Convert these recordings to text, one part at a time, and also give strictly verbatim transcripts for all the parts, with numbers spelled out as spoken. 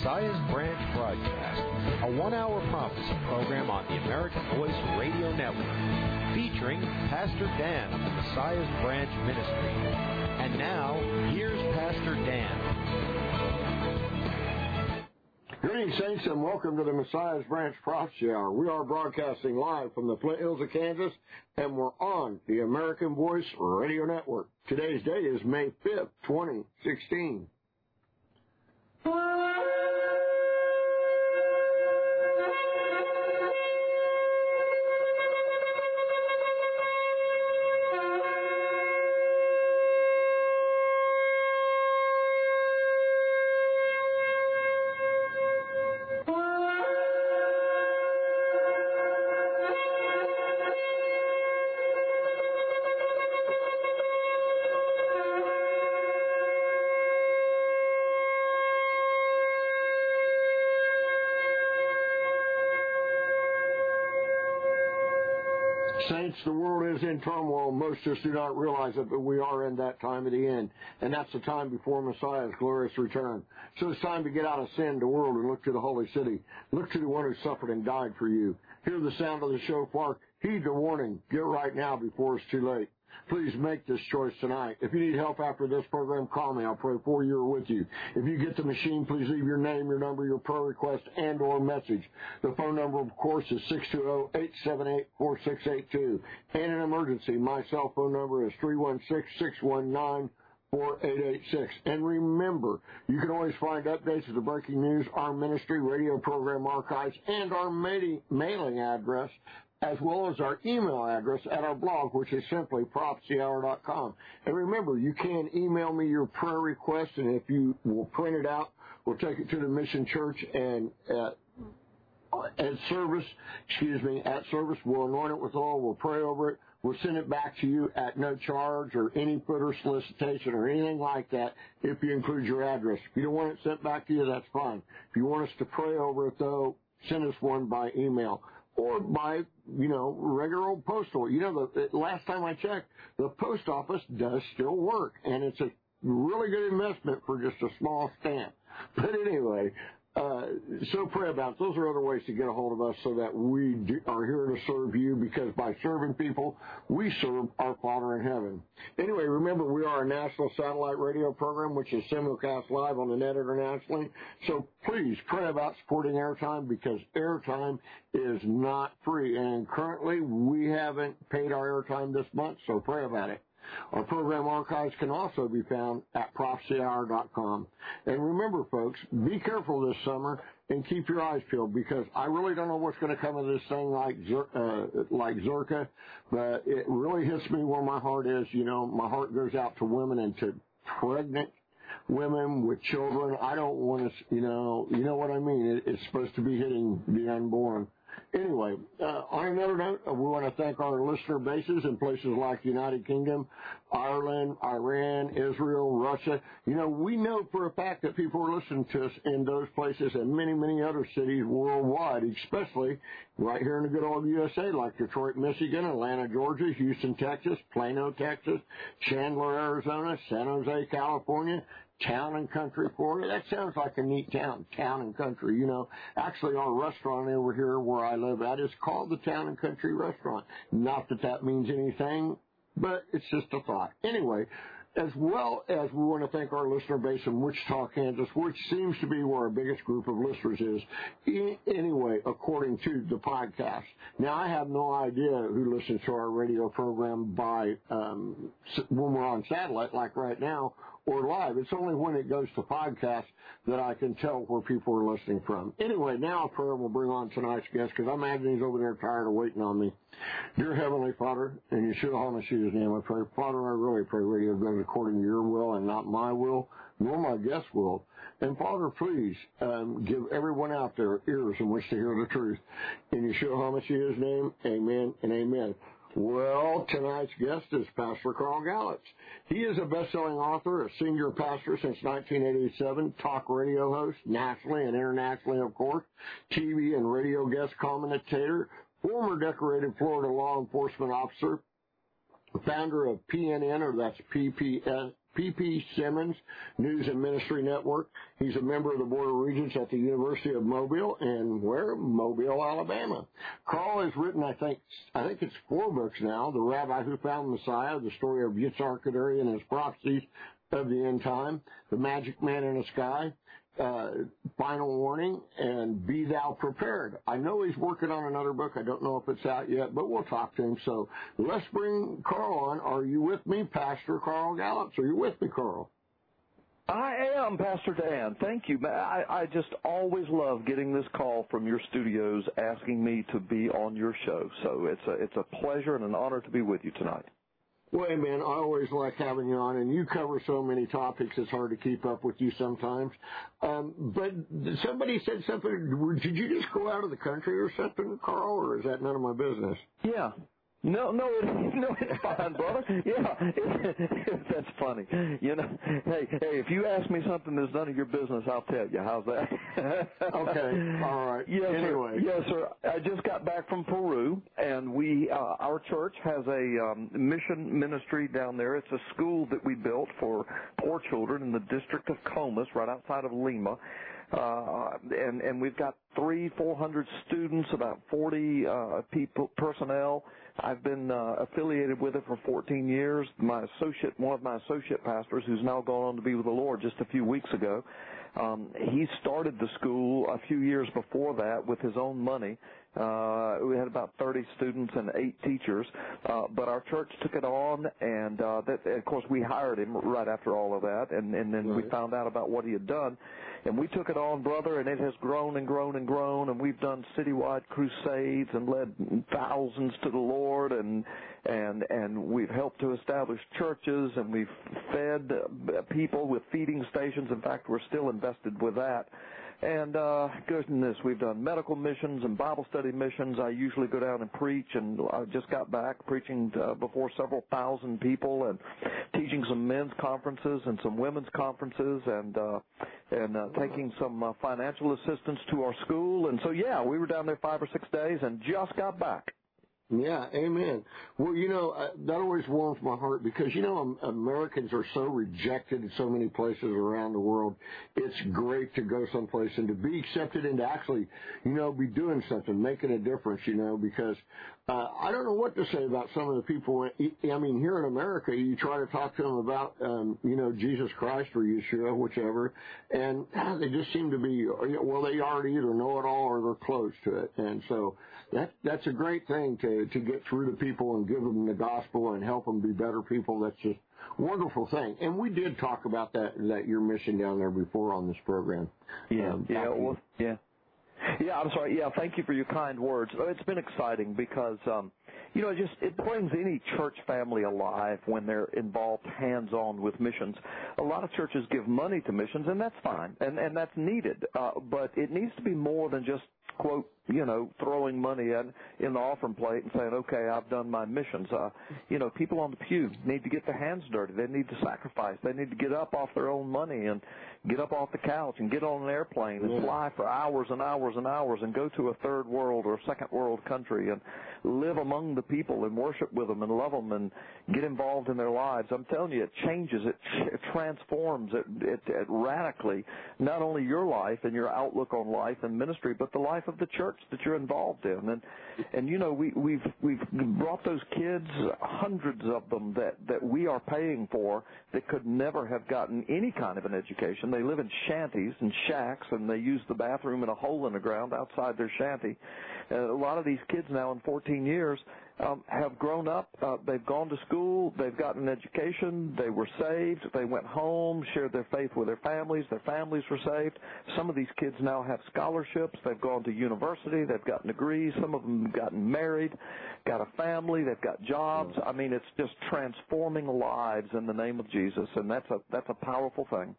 Messiah's Branch broadcast, a one-hour prophecy program on the American Voice Radio Network, featuring Pastor Dan of the Messiah's Branch Ministry. And now, here's Pastor Dan. Greetings, saints, and welcome to the Messiah's Branch Prophecy Hour. We are broadcasting live from the Flint Hills of Kansas, and we're on the American Voice Radio Network. Today's day is May fifth, twenty sixteen. Saints, the world is in turmoil. Most of us do not realize it, but we are in that time of the end. And that's the time before Messiah's glorious return. So it's time to get out of sin, the world, and look to the holy city. Look to the one who suffered and died for you. Hear the sound of the shofar. Heed the warning. Get right now before it's too late. Please make this choice tonight. If you need help after this program, call me. I'll pray for you or with you. If you get the machine, please leave your name, your number, your prayer request, and or message. The phone number, of course, is six two zero, eight seven eight, four six eight two. And in emergency, my cell phone number is three one six, six one nine, four eight eight six. And remember, you can always find updates of the breaking news, our ministry, radio program archives, and our mailing address, as well as our email address at our blog, which is simply prophecy hour dot com. And remember, you can email me your prayer request, and if you will print it out, we'll take it to the Mission Church, and at, at service, excuse me, at service, we'll anoint it with oil, we'll pray over it, we'll send it back to you at no charge or any footer solicitation or anything like that if you include your address. If you don't want it sent back to you, that's fine. If you want us to pray over it, though, send us one by email. Or by, you know, regular old postal. You know, the, the last time I checked, the post office does still work, and it's a really good investment for just a small stamp. But anyway, uh, so pray about it. Those are other ways to get a hold of us so that we do, are here to serve you, because by serving people, we serve our Father in heaven. Anyway, remember, we are a national satellite radio program, which is simulcast live on the net internationally. So please pray about supporting airtime, because airtime is not free. And currently, we haven't paid our airtime this month, so pray about it. Our program archives can also be found at prophecy hour dot com. And remember, folks, be careful this summer and keep your eyes peeled, because I really don't know what's going to come of this thing like uh, like Zerka, but it really hits me where my heart is. You know, my heart goes out to women and to pregnant women with children. I don't want to, you know, you know what I mean. It, it's supposed to be hitting the unborn. Anyway, uh, on another note, uh, we want to thank our listener bases in places like the United Kingdom, Ireland, Iran, Israel, Russia. You know, we know for a fact that people are listening to us in those places and many, many other cities worldwide, especially right here in the good old U S A, like Detroit, Michigan, Atlanta, Georgia, Houston, Texas, Plano, Texas, Chandler, Arizona, San Jose, California, Town and Country, Florida. That sounds like a neat town, Town and Country. You know, actually our restaurant over here where I live at is called the Town and Country Restaurant. Not that that means anything, but it's just a thought. Anyway, as well as we want to thank our listener base in Wichita, Kansas, which seems to be where our biggest group of listeners is, anyway, according to the podcast. Now, I have no idea who listens to our radio program by um, when we're on satellite, like right now, or live. It's only when it goes to podcast that I can tell where people are listening from. Anyway, now a prayer will bring on tonight's guest, because I imagine he's over there tired of waiting on me. Dear Heavenly Father, in Yeshua HaMashiach's name I pray. Father, I really pray radio goes according to your will and not my will, nor my guest's will. And Father, please um, give everyone out there ears in which to hear the truth. In Yeshua HaMashiach's name, amen and amen. Well, tonight's guest is Pastor Carl Galitz. He is a best-selling author, a senior pastor since nineteen eighty-seven, talk radio host, nationally and internationally, of course, T V and radio guest commentator, former decorated Florida law enforcement officer, founder of P N N, or that's P P P P Simmons News and Ministry Network. He's a member of the Board of Regents at the University of Mobile, and where? Mobile, Alabama. Carl has written, I think, I think it's four books now: The Rabbi Who Found Messiah, the story of Yitzhak Kadari and his prophecies of the end time, The Magic Man in the Sky, uh, Final Warning, and Be Thou Prepared. I know he's working on another book. I don't know if it's out yet, but we'll talk to him. So let's bring Carl on. Are you with me, Pastor Carl Gallups? Are you with me, Carl? I am, Pastor Dan. Thank you. I, I just always love getting this call from your studios asking me to be on your show. So it's a, it's a pleasure and an honor to be with you tonight. Well, hey, man, I always like having you on, and you cover so many topics, it's hard to keep up with you sometimes. Um, but somebody said something. Did you just go out of the country or something, Carl, or is that none of my business? Yeah. No, no, it, no, it's fine, brother. Yeah, it, it, that's funny. You know, hey, hey, if you ask me something that's none of your business, I'll tell you. How's that? Okay, all right. Yes, anyway. sir. Yes, sir. I just got back from Peru, and we, uh, our church has a um, mission ministry down there. It's a school that we built for poor children in the district of Comas, right outside of Lima. Uh, and, and we've got three, four hundred students, about forty uh, people, personnel. I've been uh, affiliated with it for fourteen years. My associate, one of my associate pastors, who's now gone on to be with the Lord just a few weeks ago, um, he started the school a few years before that with his own money. Uh, we had about thirty students and eight teachers, uh, but our church took it on, and uh, that, of course, we hired him right after all of that, and, and then right. we found out about what he had done. And we took it on, brother, and it has grown and grown and grown, and we've done citywide crusades and led thousands to the Lord, and and and we've helped to establish churches, and we've fed people with feeding stations. In fact, we're still invested with that. And, uh, goodness, we've done medical missions and Bible study missions. I usually go down and preach, and I just got back preaching uh, before several thousand people and teaching some men's conferences and some women's conferences and uh, and uh, taking some uh, financial assistance to our school. And so, yeah, we were down there five or six days and just got back. Yeah, amen. Well, you know, uh, that always warms my heart because, you know, um, Americans are so rejected in so many places around the world. It's great to go someplace and to be accepted and to actually, you know, be doing something, making a difference, you know, because uh, I don't know what to say about some of the people. I mean, here in America, you try to talk to them about, um, you know, Jesus Christ or Yeshua, whichever, and ah, they just seem to be, well, they already either know it all or they're close to it. And so that that's a great thing to, to get through to people and give them the gospel and help them be better people. That's just a wonderful thing. And we did talk about that, that your mission down there before on this program. Yeah, um, yeah, well, yeah. Yeah, I'm sorry. Yeah, thank you for your kind words. It's been exciting because, um, you know, it just it brings any church family alive when they're involved hands-on with missions. A lot of churches give money to missions, and that's fine, and, and that's needed. Uh, but it needs to be more than just, quote, you know, throwing money in, in the offering plate and saying, okay, I've done my missions. Uh, you know, people on the pew need to get their hands dirty. They need to sacrifice. They need to get up off their own money and get up off the couch and get on an airplane and yeah. fly for hours and hours and hours and go to a third world or second world country and live among the people and worship with them and love them and get involved in their lives. I'm telling you, it changes, it, it transforms, it, it, it radically, not only your life and your outlook on life and ministry, but the life of the church that you're involved in. And, and you know, we, we've, we've brought those kids, hundreds of them that, that we are paying for that could never have gotten any kind of an education. They live in shanties and shacks, and they use the bathroom in a hole in the ground outside their shanty. Uh, a lot of these kids now in fourteen years um, have grown up. Uh, they've gone to school. They've gotten an education. They were saved. They went home, shared their faith with their families. Their families were saved. Some of these kids now have scholarships. They've gone to university. They've gotten degrees. Some of them have gotten married, got a family. They've got jobs. I mean, it's just transforming lives in the name of Jesus, and that's a that's a powerful thing.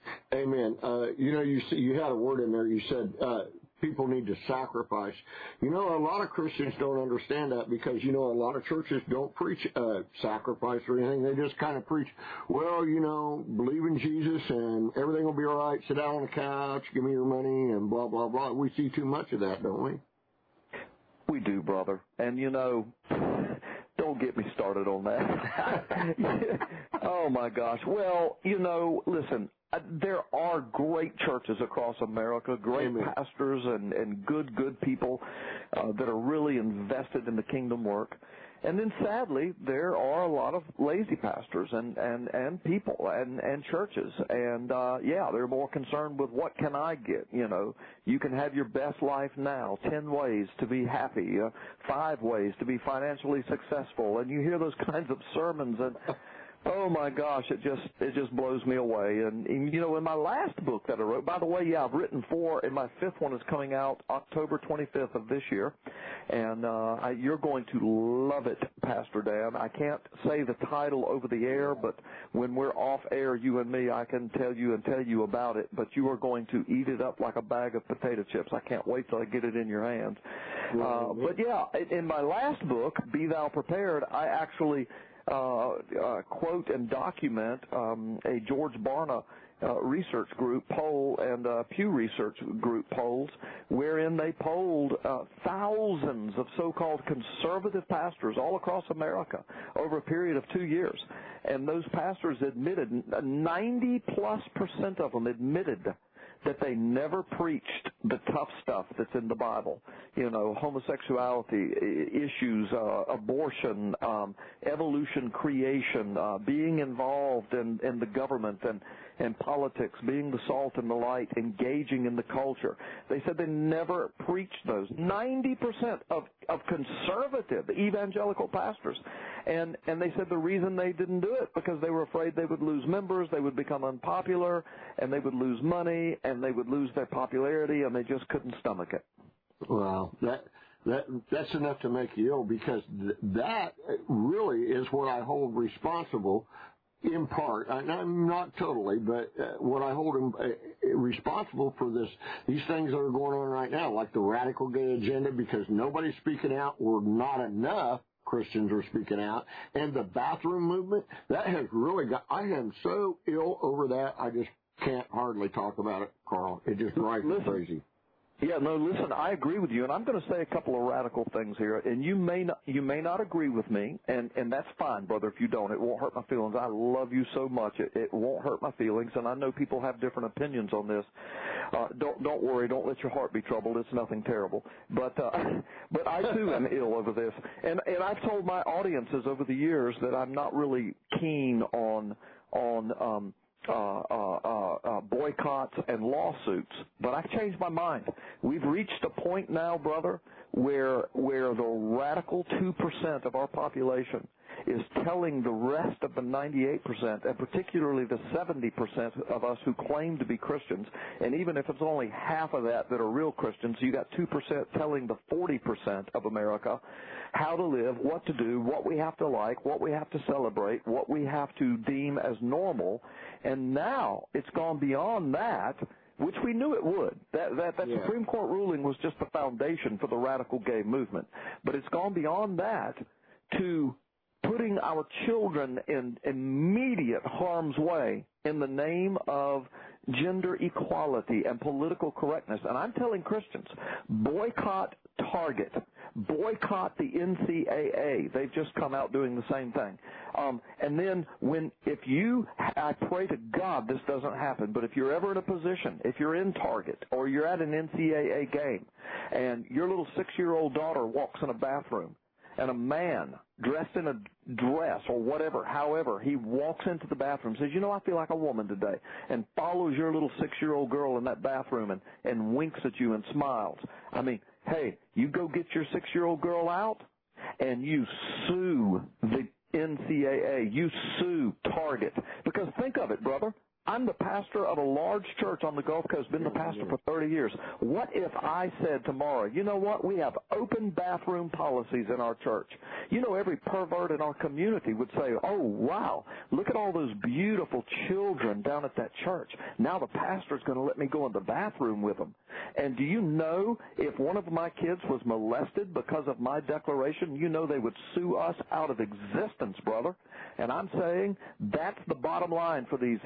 Amen. Uh, you know, you you had a word in there. You said uh, people need to sacrifice. You know, a lot of Christians don't understand that because, you know, a lot of churches don't preach uh, sacrifice or anything. They just kind of preach, well, you know, believe in Jesus and everything will be all right. Sit down on the couch, give me your money, and blah, blah, blah. We see too much of that, don't we? We do, brother. And, you know, don't don't get me started on that. Oh, my gosh. Well, you know, listen, uh, there are great churches across America, great Amen. pastors and, and good, good people uh, that are really invested in the kingdom work. And then, sadly, there are a lot of lazy pastors and, and, and people and, and churches. And, uh, yeah, they're more concerned with what can I get, you know. You can have your best life now, ten ways to be happy, uh, five ways to be financially successful. And you hear those kinds of sermons and, oh, my gosh, it just it just blows me away. And, and, you know, in my last book that I wrote, by the way, yeah, I've written four, and my fifth one is coming out October twenty-fifth of this year. And uh, I, you're going to love it, Pastor Dan. I can't say the title over the air, but when we're off air, you and me, I can tell you and tell you about it. But you are going to eat it up like a bag of potato chips. I can't wait till I get it in your hands. Uh, but, yeah, in my last book, Be Thou Prepared, I actually uh, uh, quote and document um, a George Barna Uh, research group poll and uh, Pew Research Group polls, wherein they polled uh, thousands of so-called conservative pastors all across America over a period of two years. And those pastors admitted, ninety plus percent of them admitted that they never preached the tough stuff that's in the Bible. You know, homosexuality issues, uh, abortion, um, evolution, creation, uh, being involved in, in the government and, and politics, being the salt and the light, engaging in the culture. They said they never preached those. ninety percent of, of conservative evangelical pastors. And, and they said the reason they didn't do it because they were afraid they would lose members, they would become unpopular, and they would lose money, and they would lose their popularity, and they just couldn't stomach it. Well, that that that's enough to make you ill, because th- that really is what I hold responsible, in part. I, I'm not totally, but uh, what I hold him, uh, responsible for this, these things that are going on right now, like the radical gay agenda, because nobody's speaking out, or not enough Christians are speaking out, and the bathroom movement, that has really got, I am so ill over that, I just can't hardly talk about it, Carl. It just drives me crazy. Yeah, no, listen, I agree with you, and I'm going to say a couple of radical things here, and you may not, you may not agree with me, and, and that's fine, brother, if you don't. It won't hurt my feelings. I love you so much. It, it won't hurt my feelings, and I know people have different opinions on this. Uh, don't don't worry. Don't let your heart be troubled. It's nothing terrible. But uh, but I, too, am ill over this, and, and I've told my audiences over the years that I'm not really keen on on um, Uh, uh, uh, uh, boycotts and lawsuits, but I've changed my mind. We've reached a point now, brother, where where the radical two percent of our population is telling the rest of the ninety-eight percent, and particularly the seventy percent of us who claim to be Christians, and even if it's only half of that that are real Christians, you got two percent telling the forty percent of America how to live, what to do, what we have to like, what we have to celebrate, what we have to deem as normal. And now it's gone beyond that, which we knew it would. That that, that yeah. Supreme Court ruling was just the foundation for the radical gay movement. But it's gone beyond that to putting our children in immediate harm's way in the name of gender equality and political correctness. And I'm telling Christians, boycott Target. Boycott the N C A A. They've just come out doing the same thing. Um, and then when, if you, I pray to God this doesn't happen, but if you're ever in a position, if you're in Target or you're at an N C A A game and your little six-year-old daughter walks in a bathroom and a man dressed in a dress or whatever, however, he walks into the bathroom, says, you know, I feel like a woman today, and follows your little six-year-old girl in that bathroom and, and winks at you and smiles. I mean, hey, you go get your six-year-old girl out and you sue the N C A A. You sue Target. Because think of it, brother. I'm the pastor of a large church on the Gulf Coast, been the pastor for thirty years. What if I said tomorrow, you know what, we have open bathroom policies in our church. You know, every pervert in our community would say, oh, wow, look at all those beautiful children down at that church. Now the pastor's going to let me go in the bathroom with them. And do you know if one of my kids was molested because of my declaration, you know they would sue us out of existence, brother. And I'm saying that's the bottom line for these idiot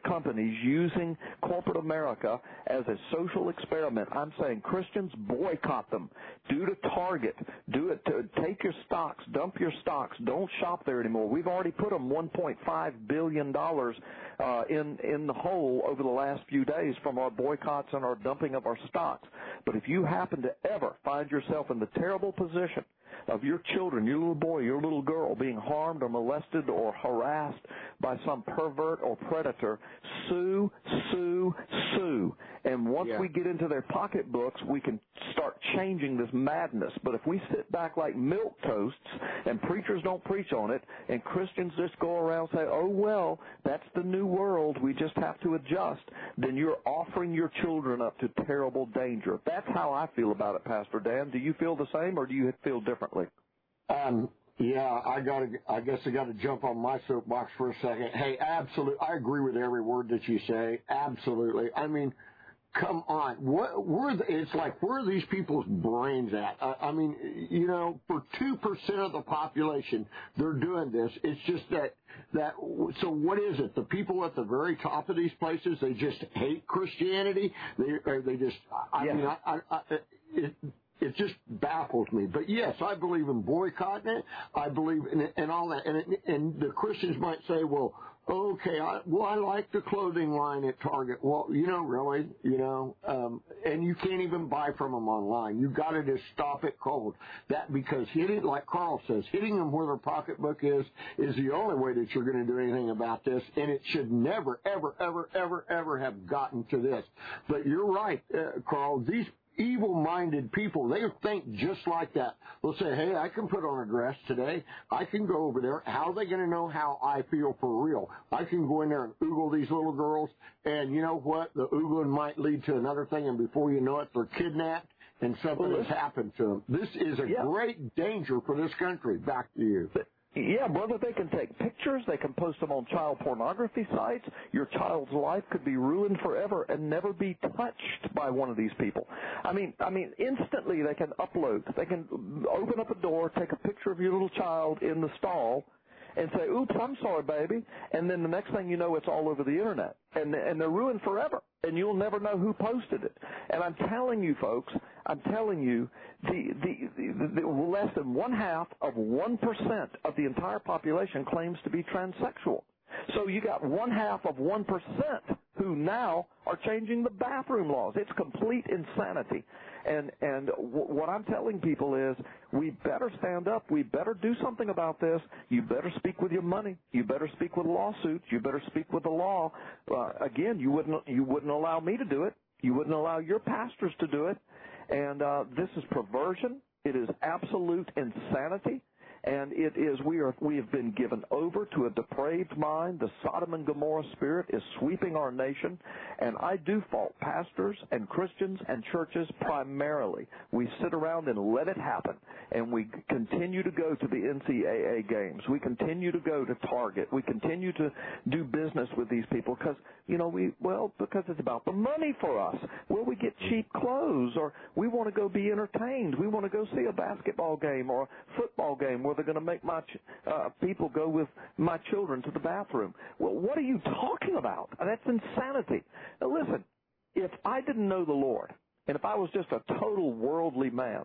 companies using corporate America as a social experiment. I'm saying Christians, boycott them. Do to Target. Do it to take your stocks, dump your stocks. Don't shop there anymore. We've already put them one point five billion dollars uh, in, in the hole over the last few days from our boycotts and our dumping of our stocks. But if you happen to ever find yourself in the terrible position of your children, your little boy, your little girl being harmed or molested or harassed by some pervert or predator, sue, sue, sue. And once yeah. we get into their pocketbooks, we can start changing this madness. But if we sit back like milquetoasts and preachers don't preach on it and Christians just go around and say, oh, well, that's the new world, we just have to adjust, then you're offering your children up to terrible danger. That's how I feel about it, Pastor Dan. Do you feel the same or do you feel differently? Um, yeah, I got to. I guess I got to jump on my soapbox for a second. Hey, absolutely, I agree with every word that you say. Absolutely. I mean, come on. What? Where? The, it's like where are these people's brains at? I, I mean, you know, for two percent of the population, they're doing this. It's just that that. So what is it? The people at the very top of these places, they just hate Christianity. They or they just. I yes. mean, I. I, I it, It just baffles me. But, yes, I believe in boycotting it. I believe in it and all that. And, it, and the Christians might say, well, okay, I, well, I like the clothing line at Target. Well, you know, really, you know, um, and you can't even buy from them online. You've got to just stop it cold. That because hitting, like Carl says, hitting them where their pocketbook is is the only way that you're going to do anything about this. And it should never, ever, ever, ever, ever have gotten to this. But you're right, uh, Carl. These evil-minded people, they think just like that. They'll say, hey, I can put on a dress today. I can go over there. How are they going to know how I feel for real? I can go in there and oogle these little girls, and you know what? The oogling might lead to another thing, and before you know it, they're kidnapped, and something has happened to them. This is a yeah. great danger for this country. Back to you. But, yeah, brother, they can take pictures. They can post them on child pornography sites. Your child's life could be ruined forever and never be touched by one of these people. I mean, I mean, instantly they can upload. They can open up a door, take a picture of your little child in the stall, and say, oops, I'm sorry, baby. And then the next thing you know, it's all over the Internet. And, and they're ruined forever, and you'll never know who posted it. And I'm telling you, folks, I'm telling you, the, the, the, the less than one half of one percent of the entire population claims to be transsexual. So you got one half of one percent who now are changing the bathroom laws. It's complete insanity. And and w- what I'm telling people is we better stand up. We better do something about this. You better speak with your money. You better speak with lawsuits. You better speak with the law. Uh, again, you wouldn't you wouldn't allow me to do it. You wouldn't allow your pastors to do it. And uh, this is perversion. It is absolute insanity. And it is, we are, we have been given over to a depraved mind. The Sodom and Gomorrah spirit is sweeping our nation. And I do fault pastors and Christians and churches primarily. We sit around and let it happen. And we continue to go to the N C double A games. We continue to go to Target. We continue to do business with these people because, you know, we, well, because it's about the money for us. Well, we get cheap clothes or we want to go be entertained. We want to go see a basketball game or a football game where they're going to make my ch- uh, people go with my children to the bathroom. Well, what are you talking about? That's insanity. Now, listen, if I didn't know the Lord, and if I was just a total worldly man,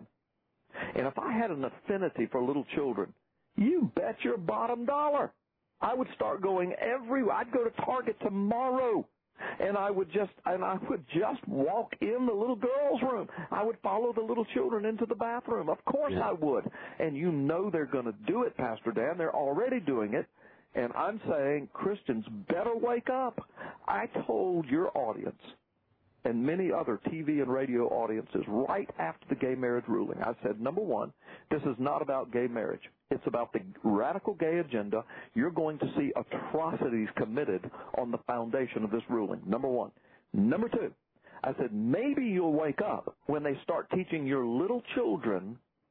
and if I had an affinity for little children, you bet your bottom dollar I would start going every. I'd go to Target tomorrow. And I would just and I would just walk in the little girl's room. I would follow the little children into the bathroom. Of course yeah. I would. And you know they're going to do it, Pastor Dan. They're already doing it. And I'm saying Christians better wake up. I told your audience and many other T V and radio audiences right after the gay marriage ruling, I said, number one, this is not about gay marriage. It's about the radical gay agenda. You're going to see atrocities committed on the foundation of this ruling, number one. Number two, I said, maybe you'll wake up when they start teaching your little children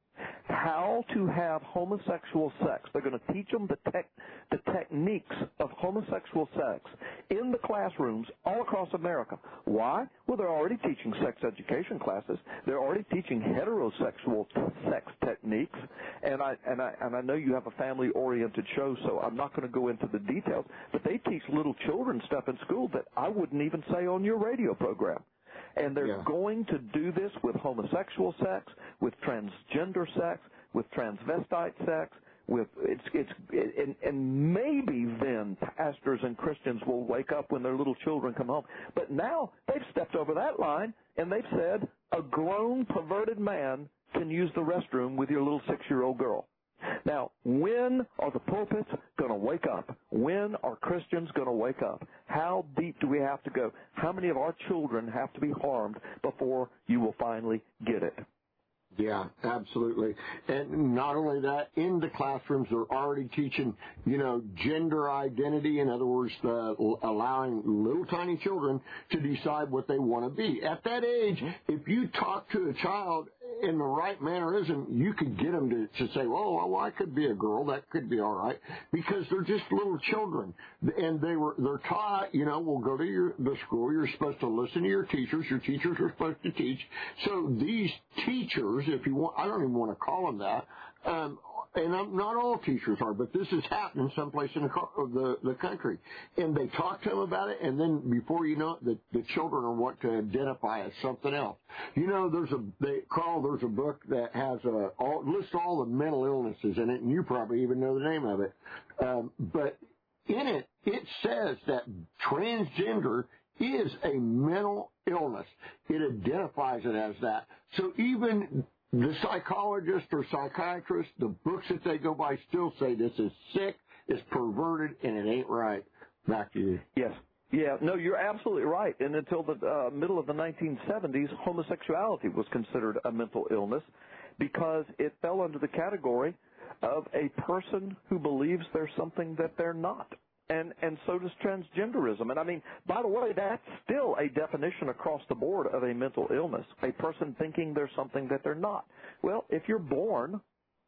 how to have homosexual sex. They're going to teach them the, tech, the techniques of homosexual sex in the classrooms all across America. Why? Well, they're already teaching sex education classes. They're already teaching heterosexual sex techniques. And I, and I, and I know you have a family-oriented show, so I'm not going to go into the details, but they teach little children stuff in school that I wouldn't even say on your radio program. And they're yeah. going to do this with homosexual sex, with transgender sex, with transvestite sex, with it's it's and, and maybe then pastors and Christians will wake up when their little children come home. But now they've stepped over that line and they've said a grown perverted man can use the restroom with your little six-year-old girl. Now, when are the pulpits going to wake up? When are Christians going to wake up? How deep do we have to go? How many of our children have to be harmed before you will finally get it? Yeah, absolutely. And not only that, in the classrooms, they're already teaching, you know, gender identity. In other words, uh, allowing little tiny children to decide what they want to be. At that age, if you talk to a child in the right mannerism, you could get them to, to say, well, well, I could be a girl. That could be all right. Because they're just little children. And they were, they're taught, you know, well, go to your, the school. You're supposed to listen to your teachers. Your teachers are supposed to teach. So these teachers, if you want, I don't even want to call them that, um, and I'm, not all teachers are, but this is happening someplace in the, the the country. And they talk to them about it, and then before you know it, the, the children are what to identify as something else. You know, there's a, they, Carl, there's a book that has a, all, lists all the mental illnesses in it, and you probably even know the name of it. Um, but in it, it says that transgender is a mental illness. It identifies it as that. So even the psychologist or psychiatrist, the books that they go by still say this is sick, it's perverted, and it ain't right. Back to you. Yes. Yeah, no, you're absolutely right. And until the uh, middle of the nineteen seventies, homosexuality was considered a mental illness because it fell under the category of a person who believes there's something that they're not. And and so does transgenderism. And I mean, by the way, that's still a definition across the board of a mental illness, a person thinking there's something that they're not. Well, if you're born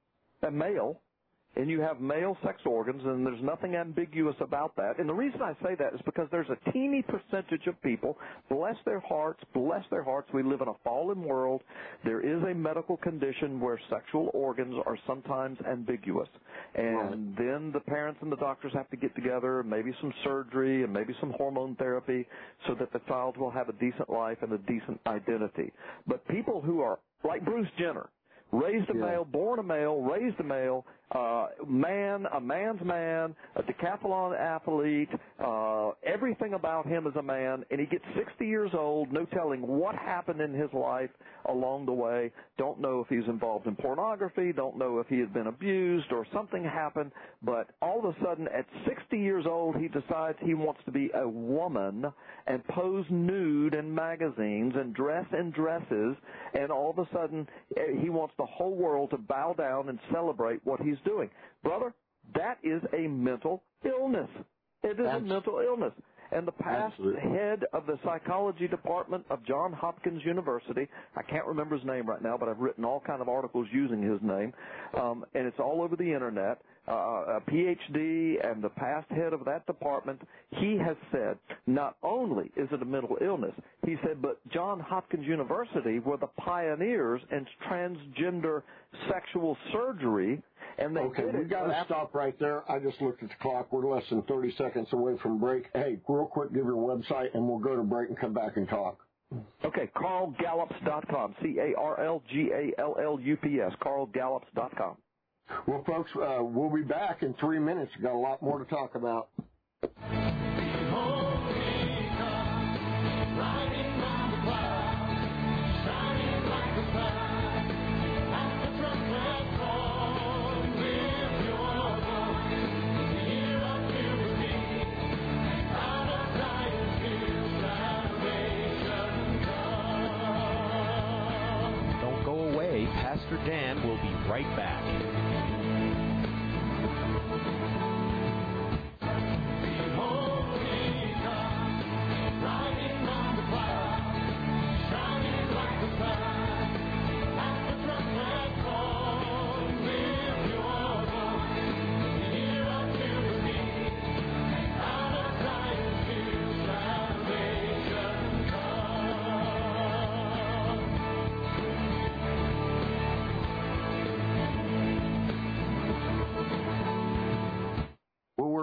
a male and you have male sex organs, and there's nothing ambiguous about that. And the reason I say that is because there's a teeny percentage of people, bless their hearts, bless their hearts, we live in a fallen world. There is a medical condition where sexual organs are sometimes ambiguous. And right. then the parents and the doctors have to get together, maybe some surgery and maybe some hormone therapy so that the child will have a decent life and a decent identity. But people who are like Bruce Jenner, raised a yeah. male, born a male, raised a male, uh, man, a man's man, a decathlon athlete, uh, everything about him is a man, and he gets sixty years old, no telling what happened in his life along the way, don't know if he's involved in pornography, don't know if he has been abused or something happened, but all of a sudden at sixty years old he decides he wants to be a woman and pose nude in magazines and dress in dresses, and all of a sudden he wants the whole world to bow down and celebrate what he's doing. Brother, that is a mental illness. It is That's, a mental illness. And the past absolutely. head of the psychology department of Johns Hopkins University, I can't remember his name right now, but I've written all kinds of articles using his name, um, and it's all over the Internet, uh, a P H D and the past head of that department, he has said not only is it a mental illness, he said, but Johns Hopkins University were the pioneers in transgender sexual surgery. And they okay, we got to stop right there. I just looked at the clock. We're less than thirty seconds away from break. Hey, real quick, give your website, and we'll go to break and come back and talk. Okay, Carl Gallups dot com, C A R L G A L L U P S, Carl Gallups dot com. Well, folks, uh, we'll be back in three minutes. We've got a lot more to talk about. Pastor Dan will be right back.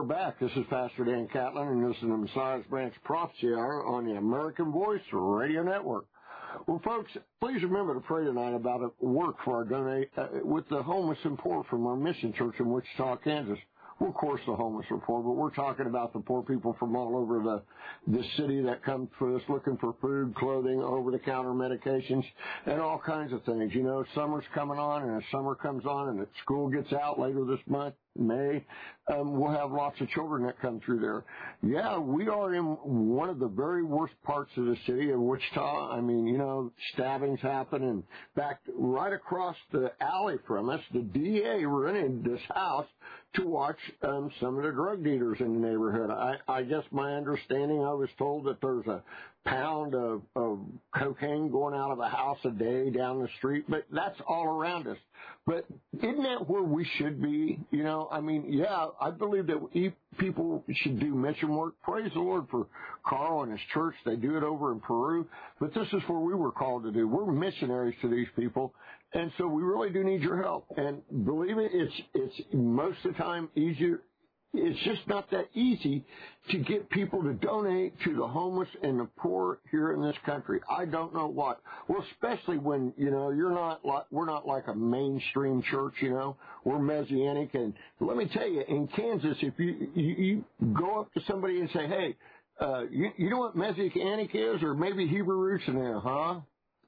back. This is Pastor Dan Catlin, and this is the Messiah's Branch Prophecy Hour on the American Voice Radio Network. Well, folks, please remember to pray tonight about a work for our donate uh, with the homeless and poor from our mission church in Wichita, Kansas. Well, of course, the homeless are poor, but we're talking about the poor people from all over the the city that come for us looking for food, clothing, over-the-counter medications, and all kinds of things. You know, summer's coming on, and as summer comes on and school gets out later this month, May, um, we'll have lots of children that come through there. Yeah, we are in one of the very worst parts of the city of Wichita. I mean, you know, stabbings happen, and back right across the alley from us, the D A rented this house to watch um, some of the drug dealers in the neighborhood. I, I guess my understanding, I was told that there's a pound of, of cocaine going out of a house a day down the street, but that's all around us. But isn't that where we should be? You know, I mean, yeah, I believe that we, people should do mission work. Praise the Lord for Carl and his church. They do it over in Peru, but this is where we were called to do. We're missionaries to these people, and so we really do need your help. And believe me, it's it's most of the time easier. It's just not that easy to get people to donate to the homeless and the poor here in this country. I don't know what. Well, especially when, you know, you're not like, we're not like a mainstream church, you know. We're Messianic. And let me tell you, in Kansas, if you, you, you go up to somebody and say, hey, uh, you, you know what Messianic is? Or maybe Hebrew roots in there, huh?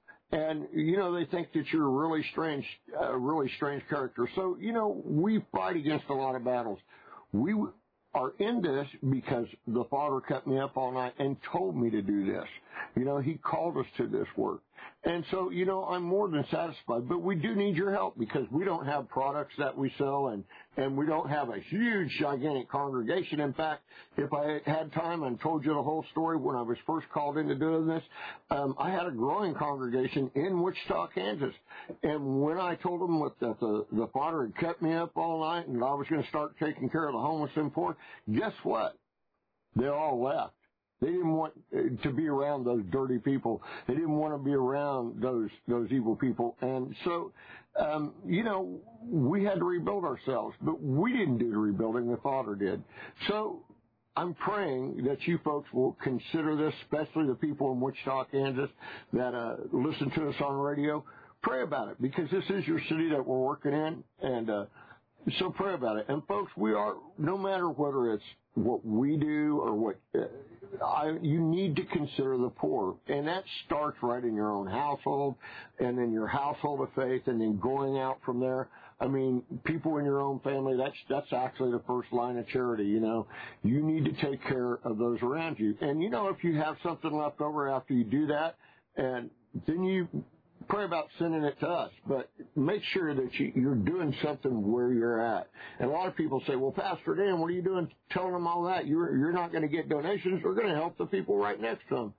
And, you know, they think that you're a really strange, uh, really strange character. So, you know, we fight against a lot of battles. We are in this because the Father kept me up all night and told me to do this. You know, He called us to this work. And so, you know, I'm more than satisfied, but we do need your help because we don't have products that we sell, and, and we don't have a huge, gigantic congregation. In fact, if I had time and told you the whole story when I was first called into doing this, um, I had a growing congregation in Wichita, Kansas. And when I told them that the, the Father had kept me up all night and I was going to start taking care of the homeless and poor, guess what? They all left. They didn't want to be around those dirty people. They didn't want to be around those those evil people. And so, um, you know, we had to rebuild ourselves. But we didn't do the rebuilding. The Father did. So I'm praying that you folks will consider this, especially the people in Wichita, Kansas, that uh, listen to us on radio. Pray about it, because this is your city that we're working in. And uh, so pray about it. And, folks, we are, no matter whether it's what we do or what uh, I, you need to consider the poor, and that starts right in your own household, and then your household of faith, and then going out from there. I mean, people in your own family, that's that's actually the first line of charity. You know, you need to take care of those around you, and you know, if you have something left over after you do that, and then you pray about sending it to us, but make sure that you, you're doing something where you're at. And a lot of people say, well, Pastor Dan, what are you doing telling them all that? You're, you're not going to get donations. We're going to help the people right next to them.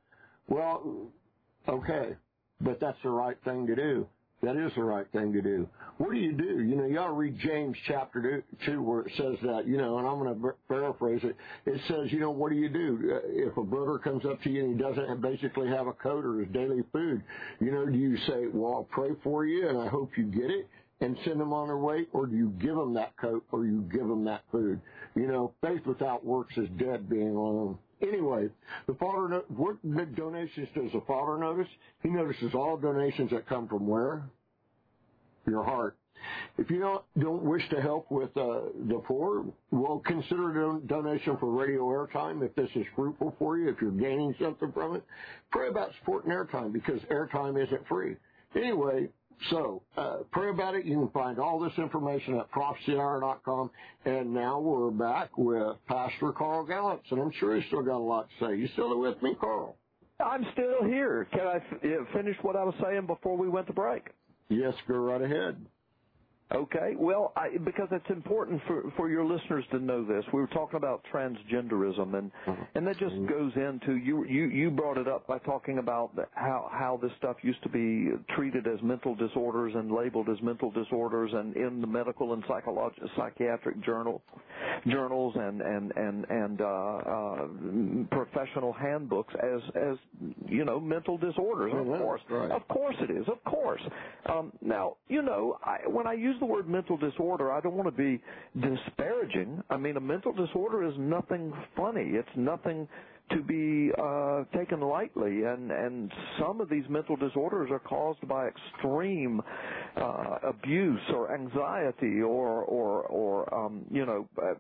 Well, okay, but that's the right thing to do. That is the right thing to do. What do you do? You know, you ought to read James chapter two where it says that, you know, and I'm going to paraphrase it. It says, you know, what do you do? If a brother comes up to you and he doesn't basically have a coat or his daily food, you know, do you say, well, I'll pray for you and I hope you get it and send them on their way, or do you give them that coat or you give them that food? You know, faith without works is dead being alone. Anyway, the Father, what donations does the Father notice? He notices all donations that come from where? Your heart. If you don't, don't wish to help with uh, the poor, well, consider a don- donation for radio airtime if this is fruitful for you, if you're gaining something from it. Pray about supporting airtime, because airtime isn't free. Anyway, so uh, pray about it. You can find all this information at prophecy hour dot com. And now we're back with Pastor Carl Gallups, and I'm sure he's still got a lot to say. You still with me, Carl? I'm still here. Can I f- finish what I was saying before we went to break? Yes, go right ahead. Okay. Well, I, because it's important for, for your listeners to know this. We were talking about transgenderism, and, and that just goes into, you, you, you brought it up by talking about how, how this stuff used to be treated as mental disorders and labeled as mental disorders, and in the medical and psychological, psychiatric journal, journals and, and, and, and uh, uh, professional handbooks as, as, you know, mental disorders. Of course. Right. Of course it is. Of course. Um, now, you know, I, when I use the word mental disorder, I don't want to be disparaging. I mean, a mental disorder is nothing funny. It's nothing to be uh, taken lightly, and, and some of these mental disorders are caused by extreme uh, abuse or anxiety or, or, or um, you know, uh,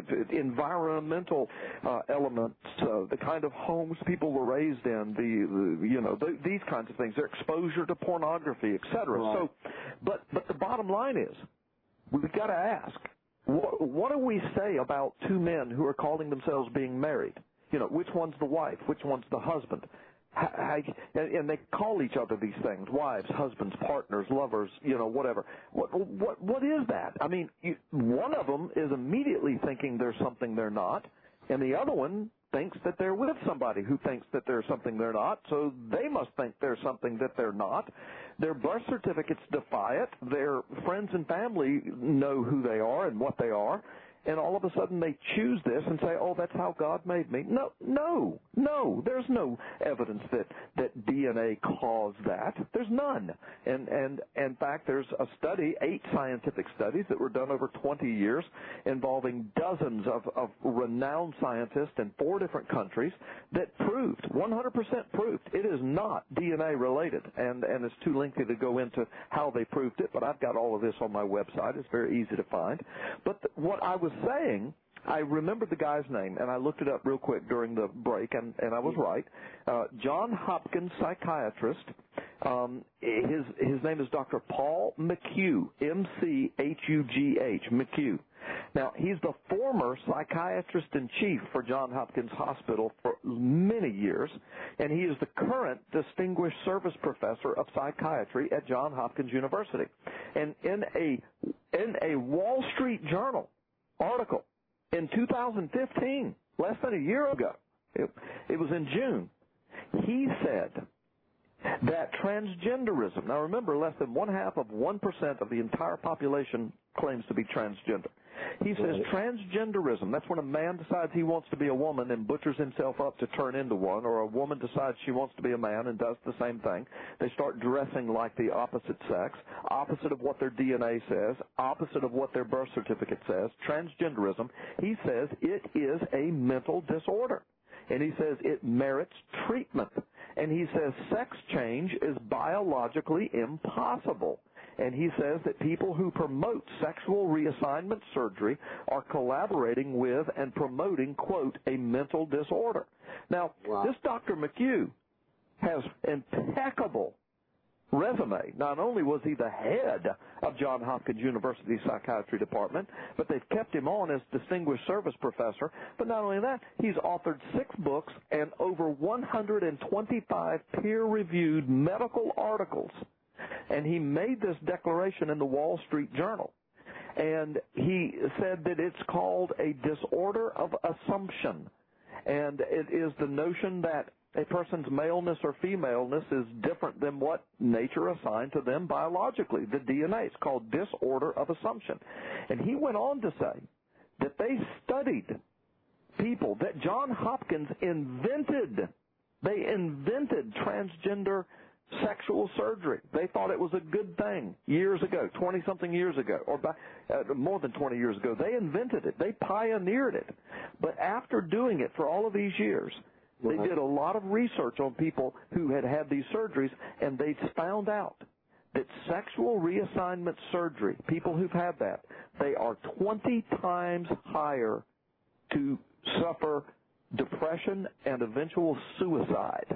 environmental uh, elements, uh, the kind of homes people were raised in, the, the you know, the, these kinds of things, their exposure to pornography, et cetera. Right. So, but, but the bottom line is, we've got to ask, what, what do we say about two men who are calling themselves being married? You know, which one's the wife? Which one's the husband? How, how, and they call each other these things: wives, husbands, partners, lovers. You know, whatever. What what what is that? I mean, you, one of them is immediately thinking there's something they're not, and the other one thinks that they're with somebody who thinks that there's something they're not. So they must think there's something that they're not. Their birth certificates defy it. Their friends and family know who they are and what they are. And all of a sudden they choose this and say, oh, that's how God made me. No, no, no. There's no evidence that, that D N A caused that. There's none. And, and, in fact, there's a study, eight scientific studies that were done over twenty years involving dozens of, of renowned scientists in four different countries that proved, one hundred percent proved, it is not D N A related. And, and it's too lengthy to go into how they proved it, but I've got all of this on my website. It's very easy to find. But the, what I was saying, I remembered the guy's name, and I looked it up real quick during the break, and, and I was right. Uh, John Hopkins, psychiatrist. Um, his his name is Doctor Paul McHugh, M C H U G H, McHugh. Now, he's the former psychiatrist-in-chief for Johns Hopkins Hospital for many years, and he is the current Distinguished Service Professor of Psychiatry at Johns Hopkins University. And in a in a Wall Street Journal article in two thousand fifteen, less than a year ago, it, it was in June, he said that transgenderism, now remember, less than one half of one percent of the entire population claims to be transgender. He says transgenderism, that's when a man decides he wants to be a woman and butchers himself up to turn into one, or a woman decides she wants to be a man and does the same thing. They start dressing like the opposite sex, opposite of what their D N A says, opposite of what their birth certificate says. Transgenderism, he says it is a mental disorder. And he says it merits treatment. And he says sex change is biologically impossible. And he says that people who promote sexual reassignment surgery are collaborating with and promoting, quote, a mental disorder. Now, wow. This Doctor McHugh has impeccable resume. Not only was he the head of Johns Hopkins University Psychiatry Department, but they've kept him on as Distinguished Service Professor. But not only that, he's authored six books and over one hundred twenty-five peer-reviewed medical articles. And he made this declaration in the Wall Street Journal. And he said that it's called a disorder of assumption. And it is the notion that a person's maleness or femaleness is different than what nature assigned to them biologically, the D N A. It's called disorder of assumption. And he went on to say that they studied people that Johns Hopkins invented. They invented transgender sexual surgery. They thought it was a good thing years ago, twenty-something years ago, or by, uh, more than twenty years ago. They invented it. They pioneered it. But after doing it for all of these years, they did a lot of research on people who had had these surgeries, and they found out that sexual reassignment surgery, people who've had that, they are twenty times higher to suffer depression and eventual suicide.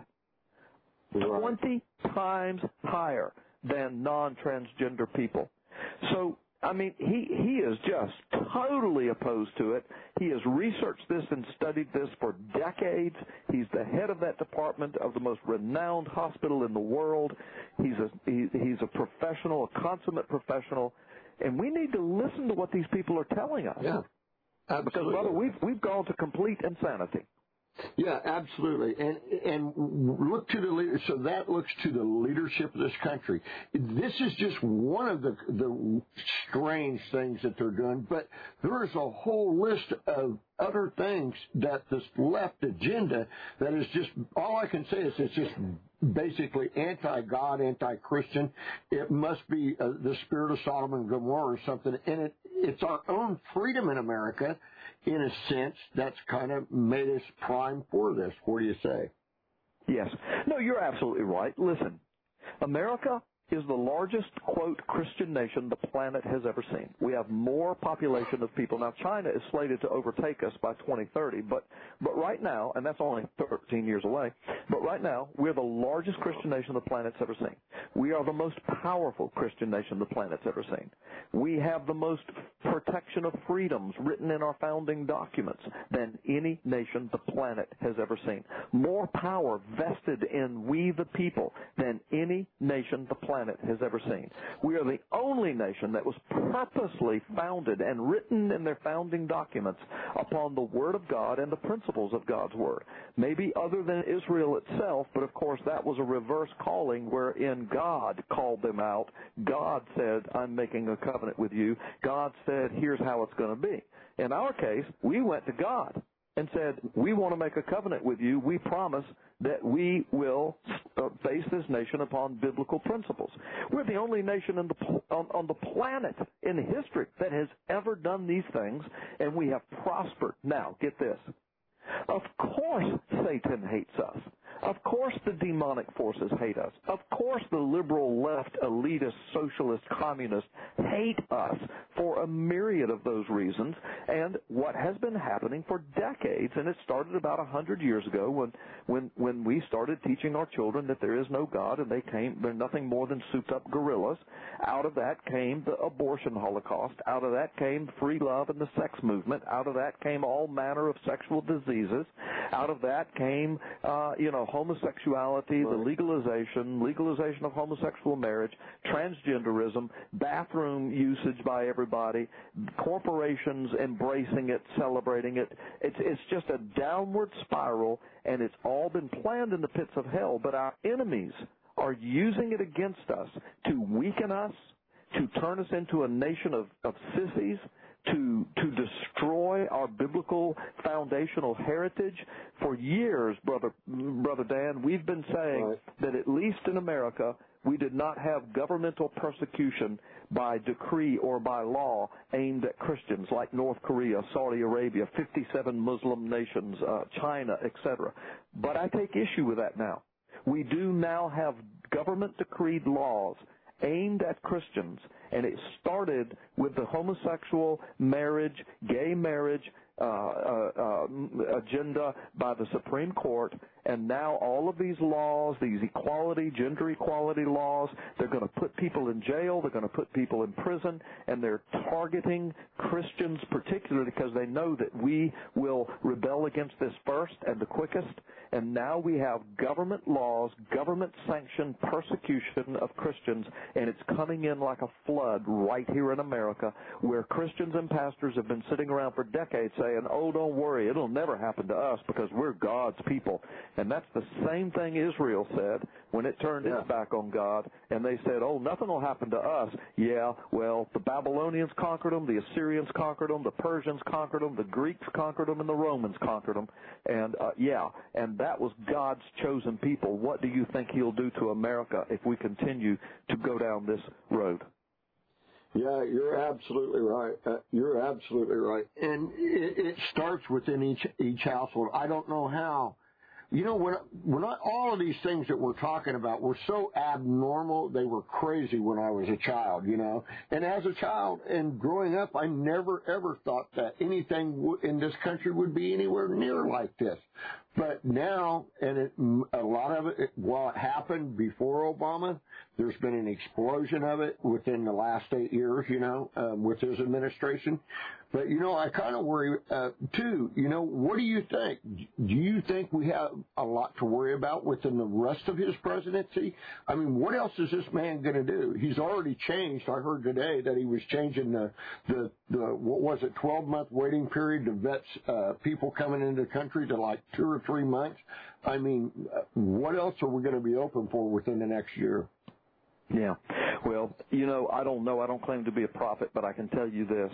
twenty times higher than non-transgender people. So, I mean, he, he is just totally opposed to it. He has researched this and studied this for decades. He's the head of that department of the most renowned hospital in the world. He's a, he, he's a professional, a consummate professional. And we need to listen to what these people are telling us. Yeah, absolutely. Because, brother, we've, we've gone to complete insanity. Yeah, absolutely. And and look to the leader. So that looks to the leadership of this country. This is just one of the the strange things that they're doing, but there is a whole list of other things that this left agenda that is just, all I can say is it's just basically anti-God, anti-Christian. It must be uh, the spirit of Sodom and Gomorrah or something. And it, it's our own freedom in America, in a sense, that's kind of made us prime for this. What do you say? Yes. No, you're absolutely right. Listen, America is the largest, quote, Christian nation the planet has ever seen. We have more population of people. Now, China is slated to overtake us by twenty thirty, but, but right now, and that's only thirteen years away, but right now, we're the largest Christian nation the planet's ever seen. We are the most powerful Christian nation the planet's ever seen. We have the most protection of freedoms written in our founding documents than any nation the planet has ever seen. More power vested in we the people than any nation the planet has ever seen. We are the only nation that was purposely founded and written in their founding documents upon the Word of God and the principles of God's Word. Maybe other than Israel itself, but of course that was a reverse calling wherein God called them out. God said, I'm making a covenant with you. God said, here's how it's going to be. In our case, we went to God and said, we want to make a covenant with you. We promise that we will uh, base this nation upon biblical principles. We're the only nation in the, on, on the planet in history that has ever done these things, and we have prospered. Now, get this. Of course Satan hates us. Of course the demonic forces hate us. Of course the liberal left, elitist, socialist, communists hate us for a myriad of those reasons. And what has been happening for decades, and it started about a hundred years ago when, when, when we started teaching our children that there is no God and they came, they're nothing more than souped-up gorillas. Out of that came the abortion holocaust. Out of that came free love and the sex movement. Out of that came all manner of sexual diseases. Out of that came, uh, you know, homosexuality, the legalization, legalization of homosexual marriage, transgenderism, bathroom usage by everybody, corporations embracing it, celebrating it. It's, it's just a downward spiral, and it's all been planned in the pits of hell, but our enemies are using it against us to weaken us, to turn us into a nation of, of sissies, to to destroy our biblical foundational heritage. For years, brother brother Dan, we've been saying right. that at least in America, we did not have governmental persecution by decree or by law aimed at Christians like North Korea, Saudi Arabia, fifty-seven Muslim nations, uh, China, et cetera. But I take issue with that now. We do now have government-decreed laws aimed at Christians, and it started with the homosexual marriage, gay marriage uh, uh, uh, agenda by the Supreme Court, and now all of these laws, these equality, gender equality laws, they're going to put people in jail, they're going to put people in prison, and they're targeting Christians particularly because they know that we will rebel against this first and the quickest. And now we have government laws, government-sanctioned persecution of Christians, and it's coming in like a flood right here in America, where Christians and pastors have been sitting around for decades saying, oh, don't worry, it'll never happen to us because we're God's people. And that's the same thing Israel said when it turned yeah. its back on God, and they said, oh, nothing will happen to us. Yeah, well, the Babylonians conquered them, the Assyrians conquered them, the Persians conquered them, the Greeks conquered them, and the Romans conquered them. And, uh, yeah, and that was God's chosen people. What do you think he'll do to America if we continue to go down this road? Yeah, you're absolutely right. Uh, you're absolutely right. And it, it starts within each each household. I don't know how. You know, when, when I, all of these things that we're talking about were so abnormal, they were crazy when I was a child, you know. And as a child and growing up, I never, ever thought that anything w- in this country would be anywhere near like this. But now, and it, a lot of it, it, while it happened before Obama, there's been an explosion of it within the last eight years, you know, um, with his administration. But, you know, I kind of worry, uh, too, you know, what do you think? Do you think we have a lot to worry about within the rest of his presidency? I mean, what else is this man going to do? He's already changed. I heard today that he was changing the, the, the what was it, twelve-month waiting period to vet uh, people coming into the country to like two or three months. I mean, what else are we going to be open for within the next year? Yeah. Well, you know, I don't know. I don't claim to be a prophet, but I can tell you this.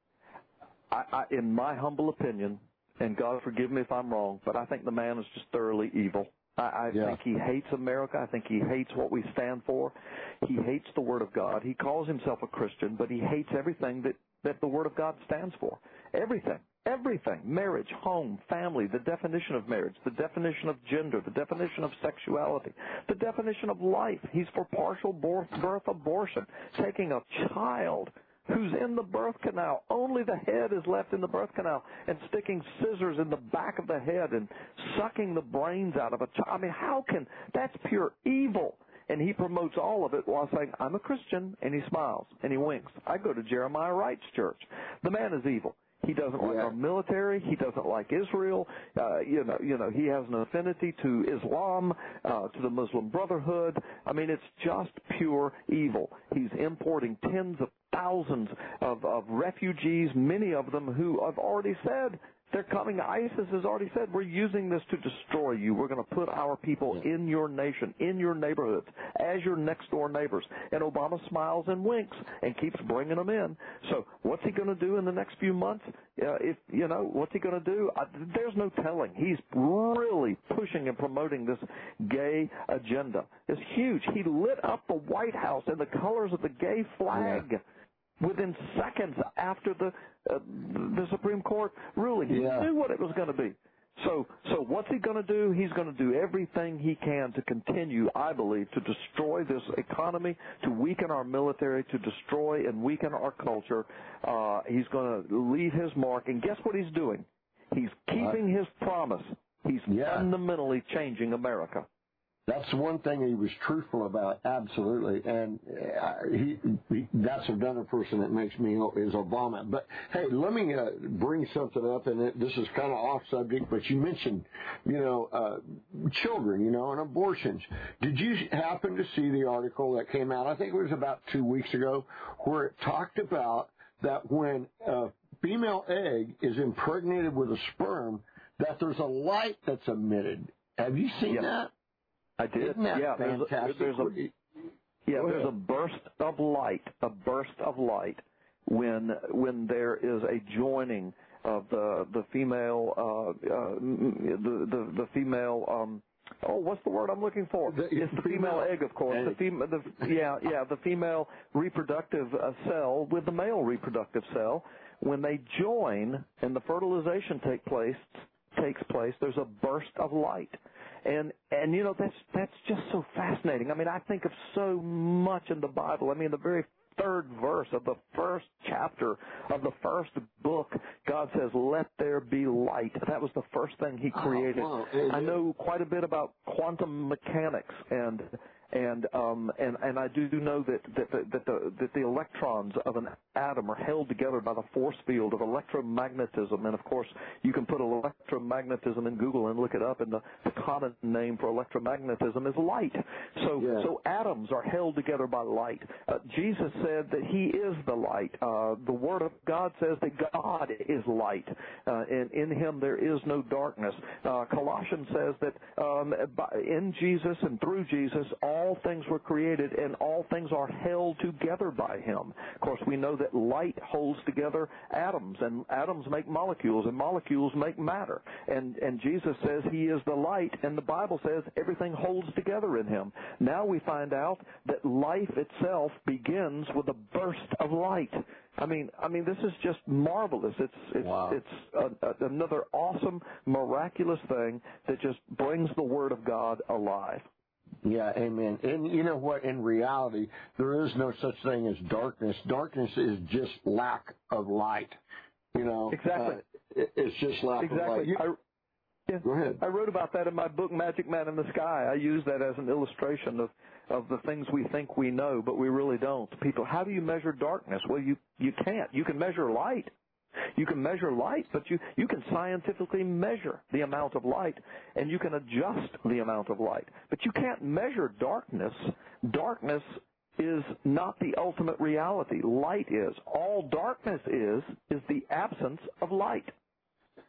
I, I, in my humble opinion, and God forgive me if I'm wrong, but I think the man is just thoroughly evil. I, I yeah. think he hates America. I think he hates what we stand for. He hates the Word of God. He calls himself a Christian, but he hates everything that, that the Word of God stands for. Everything. Everything. Marriage, home, family, the definition of marriage, the definition of gender, the definition of sexuality, the definition of life. He's for partial birth, birth abortion, taking a child who's in the birth canal. Only the head is left in the birth canal, and sticking scissors in the back of the head and sucking the brains out of a child. I mean, how can, that's pure evil. And he promotes all of it while saying, I'm a Christian, and he smiles, and he winks. I go to Jeremiah Wright's church. The man is evil. He doesn't like yeah. our military. He doesn't like Israel. Uh, you know, you know, he has an affinity to Islam, uh, to the Muslim Brotherhood. I mean, it's just pure evil. He's importing tens of thousands of, of refugees, many of them who have already said they're coming. ISIS has already said, we're using this to destroy you. We're going to put our people yeah. in your nation, in your neighborhoods, as your next-door neighbors. And Obama smiles and winks and keeps bringing them in. So what's he going to do in the next few months? Uh, if you know, what's he going to do? I, there's no telling. He's really pushing and promoting this gay agenda. It's huge. He lit up the White House in the colors of the gay flag. Yeah. Within seconds after the uh, the Supreme Court ruling. He yeah. knew what it was going to be. So so what's he going to do? He's going to do everything he can to continue, I believe, to destroy this economy, to weaken our military, to destroy and weaken our culture. Uh, he's going to leave his mark. And guess what he's doing? He's keeping his promise. He's yeah. fundamentally changing America. That's one thing he was truthful about, absolutely. And uh, he, he that's another person that makes me is Obama. But hey, let me uh, bring something up, and it, this is kind of off subject, but you mentioned, you know, uh, children, you know, and abortions. Did you happen to see the article that came out? I think it was about two weeks ago, where it talked about that when a female egg is impregnated with a sperm, that there's a light that's emitted. Have you seen yep. that? I did. Isn't that yeah, fantastic? There's a, there's a yeah, there's a burst of light, a burst of light when when there is a joining of the the female uh, uh, the, the the female. Um, oh, what's the word I'm looking for? The, it's the female, female egg, of course. Egg. The female, the yeah, yeah, the female reproductive uh, cell with the male reproductive cell. When they join and the fertilization take place takes place, there's a burst of light. And, and you know, that's, that's just so fascinating. I mean, I think of so much in the Bible. I mean, the very third verse of the first chapter of the first book, God says, let there be light. That was the first thing he created. Oh, wow. I know quite a bit about quantum mechanics and And um, and and I do know that that the, that the that the electrons of an atom are held together by the force field of electromagnetism. And of course, you can put electromagnetism in Google and look it up. And the, the common name for electromagnetism is light. So yeah. so atoms are held together by light. Uh, Jesus said that He is the light. Uh, the Word of God says that God is light, uh, and in Him there is no darkness. Uh, Colossians says that um, by, in Jesus and through Jesus, all things were created, and all things are held together by Him. Of course, we know that light holds together atoms, and atoms make molecules, and molecules make matter. And, and Jesus says He is the light, and the Bible says everything holds together in Him. Now we find out that life itself begins with a burst of light. I mean, I mean, this is just marvelous. It's it's wow. it's a, a, another awesome, miraculous thing that just brings the Word of God alive. Yeah, amen. And you know what? In reality, there is no such thing as darkness. Darkness is just lack of light. You know, exactly. Uh, it, it's just lack exactly. of light. You, I, yeah, go ahead. I wrote about that in my book, Magic Man in the Sky. I use that as an illustration of, of the things we think we know, but we really don't. People, how do you measure darkness? Well, you, you can't. You can measure light. You can measure light, but you, you can scientifically measure the amount of light, and you can adjust the amount of light. But you can't measure darkness. Darkness is not the ultimate reality. Light is. All darkness is, is the absence of light.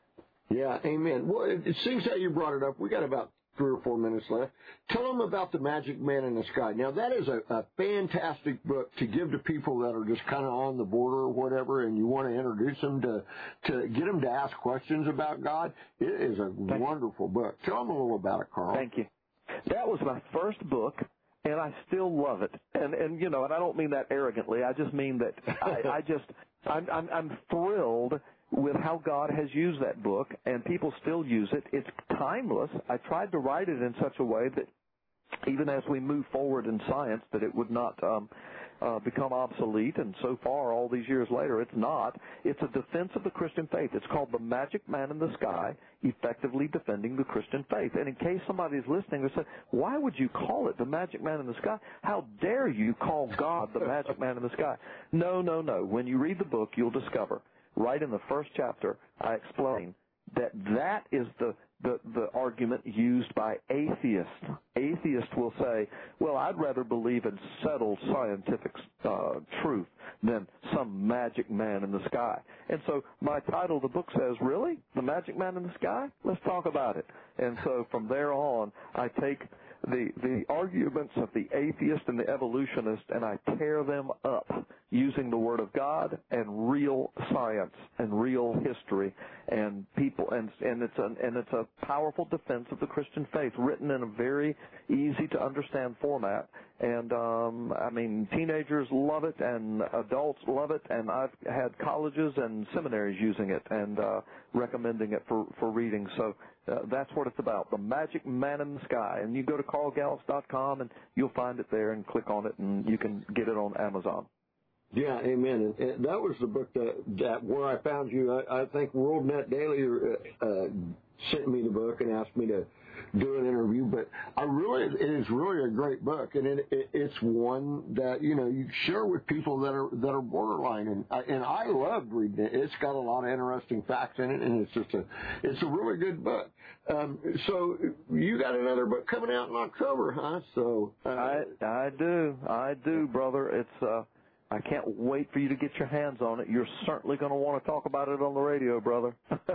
Yeah, amen. Well, it, it seems that you brought it up. We got about three or four minutes left. Tell them about The Magic Man in the Sky. Now, that is a, a fantastic book to give to people that are just kind of on the border or whatever, and you want to introduce them to, to get them to ask questions about God. It is a Thank wonderful book. Tell them a little about it, Carl. Thank you. That was my first book, and I still love it. And, and you know, and I don't mean that arrogantly. I just mean that I, I just, I'm, I'm, I'm thrilled with how God has used that book, and people still use it. It's timeless. I tried to write it in such a way that even as we move forward in science, that it would not um, uh, become obsolete, and so far, all these years later, it's not. It's a defense of the Christian faith. It's called The Magic Man in the Sky, Effectively Defending the Christian Faith. And in case somebody's listening, they say, why would you call it The Magic Man in the Sky? How dare you call God the Magic Man in the Sky? No, no, no. When you read the book, you'll discover right in the first chapter, I explain that that is the, the, the argument used by atheists. Atheists will say, well, I'd rather believe in settled scientific uh, truth than some magic man in the sky. And so my title of the book says, really? The Magic Man in the Sky? Let's talk about it. And so from there on, I take the the arguments of the atheist and the evolutionist, and I tear them up using the Word of God and real science and real history and people, and and it's a and it's a powerful defense of the Christian faith, written in a very easy to understand format. And um, I mean, teenagers love it, and adults love it, and I've had colleges and seminaries using it and uh, recommending it for for reading. So. Uh, that's what it's about, The Magic Man in the Sky. And you go to carl gallups dot com, and you'll find it there, and click on it, and you can get it on Amazon. Yeah, amen. And, and that was the book that, that where I found you. I, I think WorldNet Daily uh, uh, sent me the book and asked me to do an interview. But I really, it is really a great book, and it, it, it's one that you know you share with people that are that are borderline. And I, and I loved reading it. It's got a lot of interesting facts in it, and it's just a it's a really good book. Um, so you got another book coming out in October, huh? So uh, I I do, I do, brother. It's uh. I can't wait for you to get your hands on it. You're certainly going to want to talk about it on the radio, brother.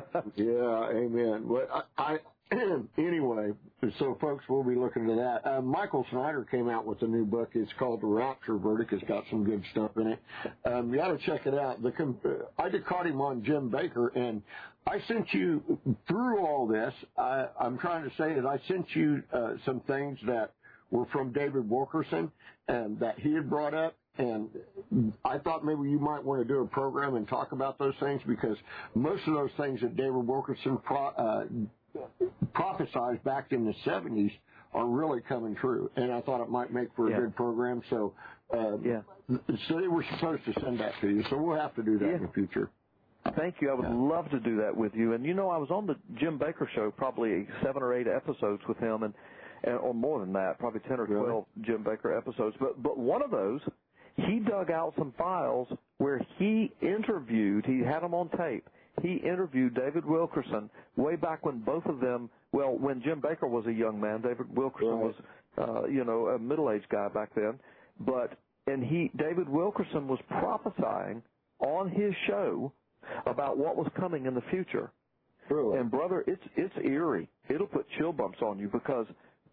Yeah, amen. Well, I, I anyway, so folks, we'll be looking to that. Uh, Michael Snyder came out with a new book. It's called The Rapture Verdict. It's got some good stuff in it. Um, you got to check it out. The, uh, I just caught him on Jim Bakker, and I sent you through all this. I, I'm trying to say is I sent you uh, some things that were from David Wilkerson and that he had brought up. And I thought maybe you might want to do a program and talk about those things, because most of those things that David Wilkerson pro, uh, prophesied back in the seventies are really coming true. And I thought it might make for a yeah. good program. So, uh, yeah. so they were supposed to send that to you. So we'll have to do that yeah. in the future. Thank you. I would yeah. love to do that with you. And, you know, I was on the Jim Bakker show probably seven or eight episodes with him, and, and or more than that, probably ten or twelve really? Jim Bakker episodes. But but one of those, he dug out some files where he interviewed, he had them on tape, he interviewed David Wilkerson way back when both of them, well, when Jim Bakker was a young man, David Wilkerson right. was, uh, you know, a middle-aged guy back then. But, and he, David Wilkerson was prophesying on his show about what was coming in the future. Really? And, brother, it's, it's eerie. It'll put chill bumps on you, because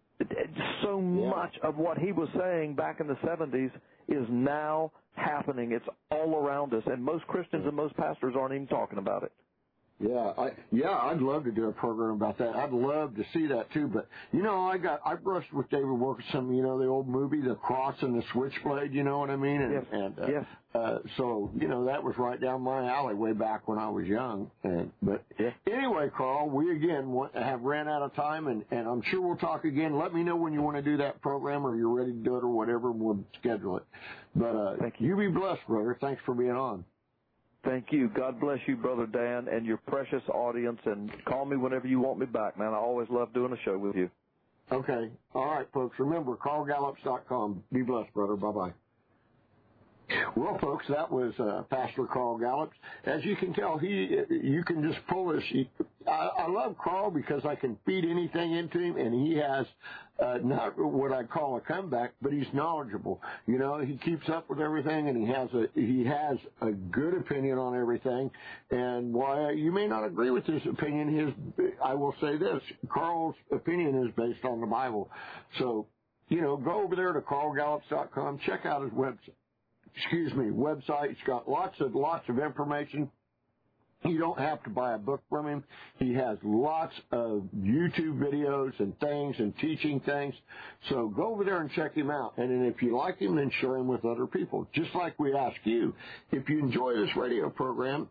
so yeah. much of what he was saying back in the seventies is now happening. It's all around us, and most Christians and most pastors aren't even talking about it. Yeah, I, yeah, I'd love to do a program about that. I'd love to see that too. But you know, I got I brushed with David Wilkerson. You know, the old movie, The Cross and the Switchblade. You know what I mean? And, yes. and uh, yes. Uh, so you know, that was right down my alley way back when I was young. And but yeah. anyway, Carl, we again want, have ran out of time, and, and I'm sure we'll talk again. Let me know when you want to do that program, or you're ready to do it, or whatever, and we'll schedule it. But uh, Thank you. You be blessed, brother. Thanks for being on. Thank you. God bless you, Brother Dan, and your precious audience, and call me whenever you want me back, man. I always love doing a show with you. Okay. All right, folks. Remember, carl gallups dot com. Be blessed, brother. Bye-bye. Well, folks, that was uh, Pastor Carl Gallups. As you can tell, he you can just pull this. He, I, I love Carl because I can feed anything into him, and he has uh, not what I call a comeback, but he's knowledgeable. You know, he keeps up with everything, and he has a he has a good opinion on everything. And while you may not agree with his opinion, his I will say this: Carl's opinion is based on the Bible. So, you know, go over there to carl gallups dot com, check out his website. Excuse me, website. It's got lots of lots of information. You don't have to buy a book from him. He has lots of YouTube videos and things and teaching things. So go over there and check him out. And then if you like him, then share him with other people. Just like we ask you, if you enjoy this radio program,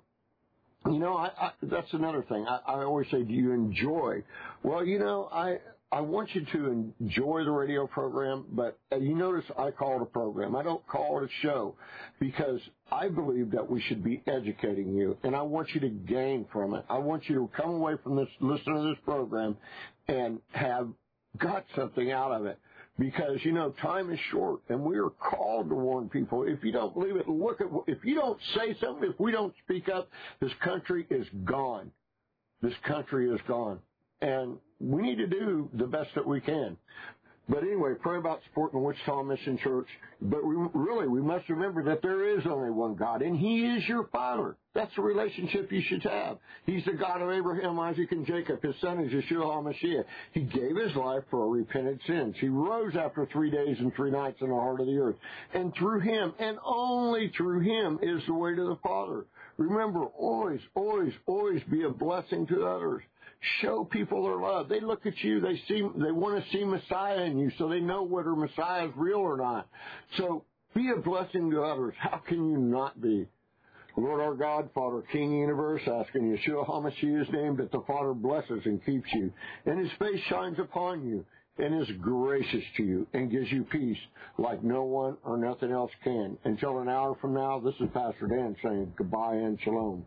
you know, I, I, that's another thing. I, I always say, do you enjoy? Well, you know, I I want you to enjoy the radio program, but you notice I call it a program. I don't call it a show because I believe that we should be educating you, and I want you to gain from it. I want you to come away from this, listen to this program, and have got something out of it. Because, you know, time is short, and we are called to warn people. If you don't believe it, look at, if you don't say something, if we don't speak up, this country is gone. This country is gone. And we need to do the best that we can. But anyway, pray about supporting the Wichita Mission Church. But we, really, we must remember that there is only one God, and He is your Father. That's the relationship you should have. He's the God of Abraham, Isaac, and Jacob. His son is Yeshua HaMashiach. He gave His life for our repented sins. He rose after three days and three nights in the heart of the earth. And through Him, and only through Him, is the way to the Father. Remember, always, always, always be a blessing to others. Show people their love. They look at you. They see. They want to see Messiah in you, so they know whether Messiah is real or not. So be a blessing to others. How can you not be? Lord our God, Father, King Universe, asking Yeshua HaMashiach's name that the Father blesses and keeps you, and His face shines upon you, and is gracious to you, and gives you peace like no one or nothing else can. Until an hour from now, this is Pastor Dan saying goodbye and shalom.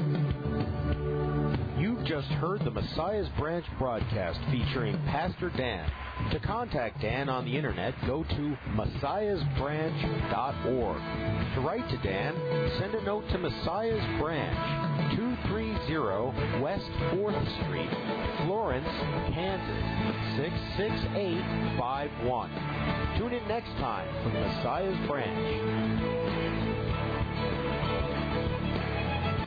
You've just heard the Messiah's Branch broadcast featuring Pastor Dan. To contact Dan on the internet, go to messiahs branch dot org. To write to Dan, send a note to Messiah's Branch, two thirty West fourth Street, Florence, Kansas, six six eight five one. Tune in next time for the Messiah's Branch.